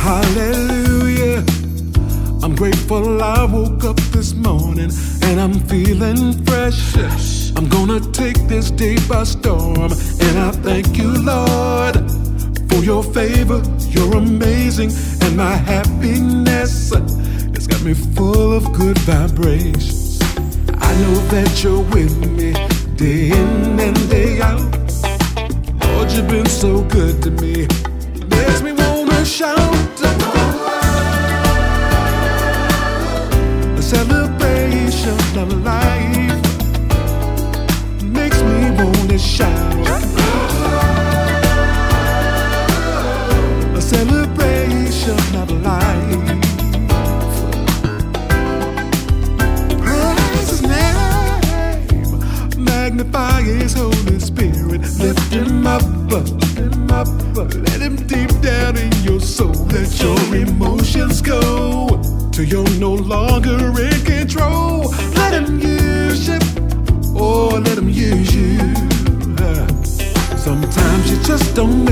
Hallelujah. I'm grateful I woke up this morning and I'm feeling fresh. I'm gonna take this day by storm, and I thank you, Lord, for your favor. You're amazing, and my happiness has got me full of good vibrations. I know that you're with me day in and day out. Lord, you've been so good to me. It makes me wanna shout. A celebration of life makes me wanna shout. A celebration of life. Praise His name, magnify His Holy Spirit, lift Him up, let Him deep down in your soul. Let your emotions go till you're no longer in control. Let Him use you, oh, let Him use you. Sometimes you just don't